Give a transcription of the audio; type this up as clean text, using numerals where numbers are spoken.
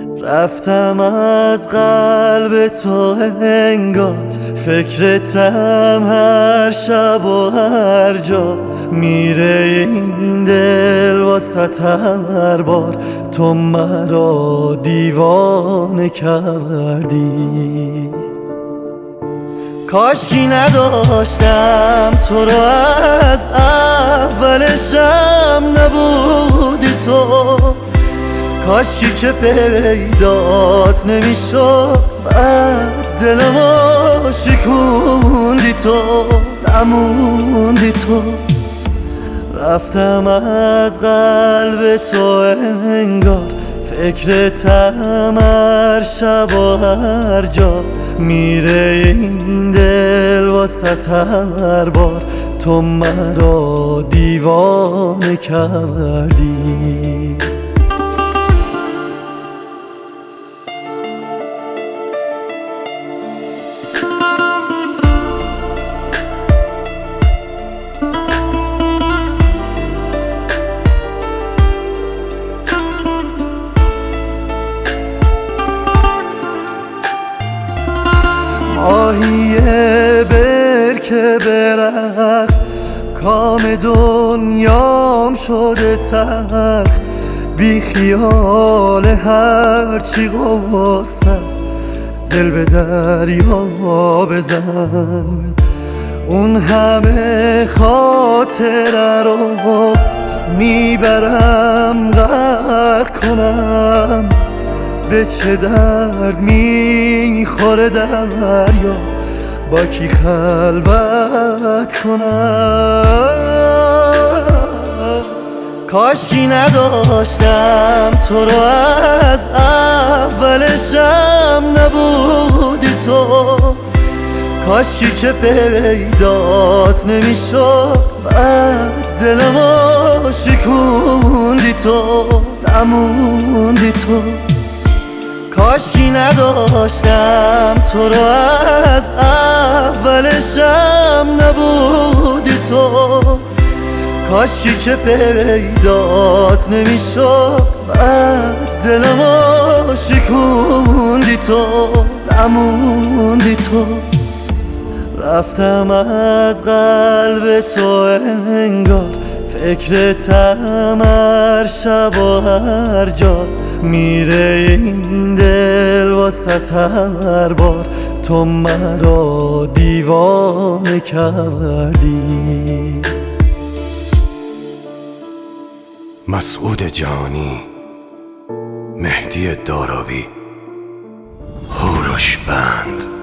رفتم از قلب تو انگار، فکرتم هر شب و هر جا. میره این دل واسه هر بار، تو مرا دیوانه کردی. کاشکی نداشتم تو رو از اولشم نبودی تو. کاشکی که پیدات نمیشد، بعد دلمو شکوندی تو، نموندی تو. رفتم از قلب تو انگار، فکرتم هر شب و هر جا. میره این دل واسه هر بار، تو مرا دیوانه کردی. ماهی برکه برقص، کام دنیام شده تلخ. بی خیال هرچی غصه است، دل به دریا بزن. اون همه خاطره رو میبرم غرق کنم. به چه درد میخوره دریا، با کی خلوت کنم. کاشکی نداشتم تو رو از اولشم نبودی تو. کاشکی که پیدات نمیشد، بعد دلمو شکوندی تو، نموندی تو. کاشکی نداشتم تو رو از اولشم نبودی تو. کاشکی که پیدات نمیشد، بعد دلمو شکوندی تو، نموندی تو. رفتم از قلب تو انگار، فکرتم هر شب و هر جا. میره این دل واسه هر بار، تو مرا دیوانه کردی. مسعود جهانی، مهدی دارابی، هوروش بند.